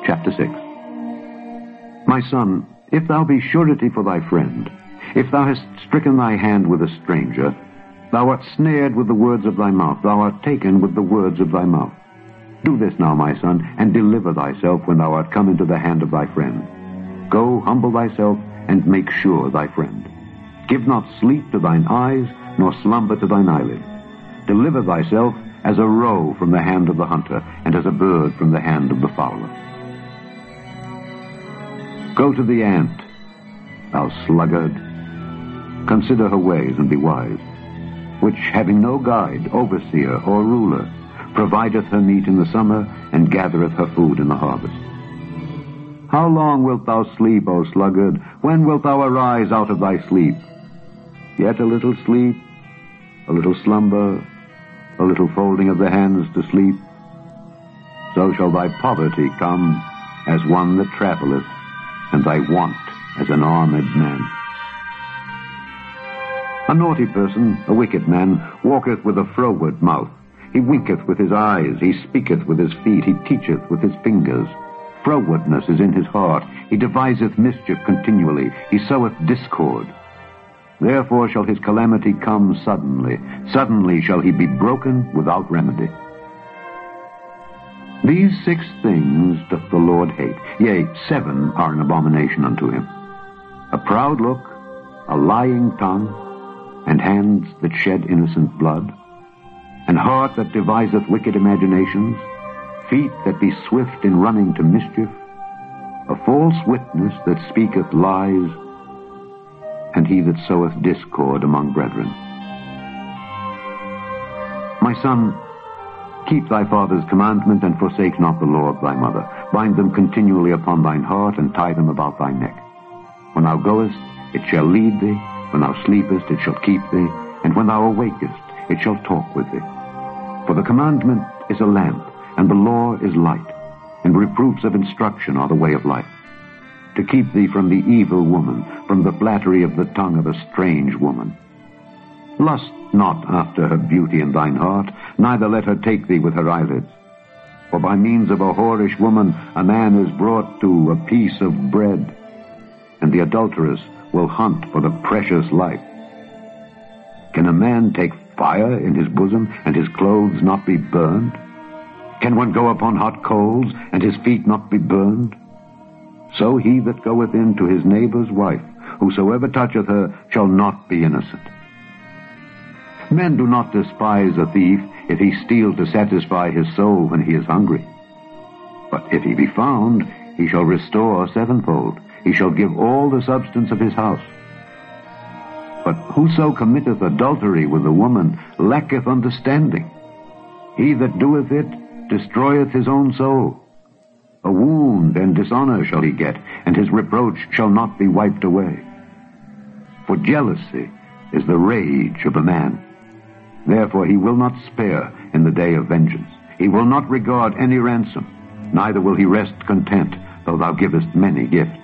Chapter 6. My son, if thou be surety for thy friend, if thou hast stricken thy hand with a stranger, thou art snared with the words of thy mouth, thou art taken with the words of thy mouth. Do this now, my son, and deliver thyself when thou art come into the hand of thy friend. Go, humble thyself, and make sure thy friend. Give not sleep to thine eyes, nor slumber to thine eyelids. Deliver thyself as a roe from the hand of the hunter, and as a bird from the hand of the fowler. Go to the ant, thou sluggard. Consider her ways and be wise, which, having no guide, overseer, or ruler, provideth her meat in the summer, and gathereth her food in the harvest. How long wilt thou sleep, O sluggard? When wilt thou arise out of thy sleep? Yet a little sleep, a little slumber, a little folding of the hands to sleep. So shall thy poverty come as one that travelleth, and thy want as an armed man. A naughty person, a wicked man, walketh with a froward mouth. He winketh with his eyes, he speaketh with his feet, he teacheth with his fingers. Frowardness is in his heart, he deviseth mischief continually, he soweth discord. Therefore shall his calamity come suddenly, suddenly shall he be broken without remedy. These 6 things doth the Lord hate, yea, 7 are an abomination unto him: a proud look, a lying tongue, and hands that shed innocent blood, an heart that deviseth wicked imaginations, feet that be swift in running to mischief, a false witness that speaketh lies, and he that soweth discord among brethren. My son, keep thy father's commandment, and forsake not the law of thy mother. Bind them continually upon thine heart, and tie them about thy neck. When thou goest, it shall lead thee. When thou sleepest, it shall keep thee. And when thou awakest, it shall talk with thee. For the commandment is a lamp, and the law is light, and reproofs of instruction are the way of life, to keep thee from the evil woman, from the flattery of the tongue of a strange woman. Lust not after her beauty in thine heart, neither let her take thee with her eyelids. For by means of a whorish woman a man is brought to a piece of bread, and the adulteress will hunt for the precious life. Can a man take fire in his bosom, and his clothes not be burned? Can one go upon hot coals, and his feet not be burned? So he that goeth in to his neighbor's wife, whosoever toucheth her, shall not be innocent. Men do not despise a thief if he steal to satisfy his soul when he is hungry. But if he be found, he shall restore 7-fold. He shall give all the substance of his house. But whoso committeth adultery with a woman lacketh understanding. He that doeth it destroyeth his own soul. A wound and dishonor shall he get, and his reproach shall not be wiped away. For jealousy is the rage of a man. Therefore he will not spare in the day of vengeance. He will not regard any ransom, neither will he rest content, though thou givest many gifts.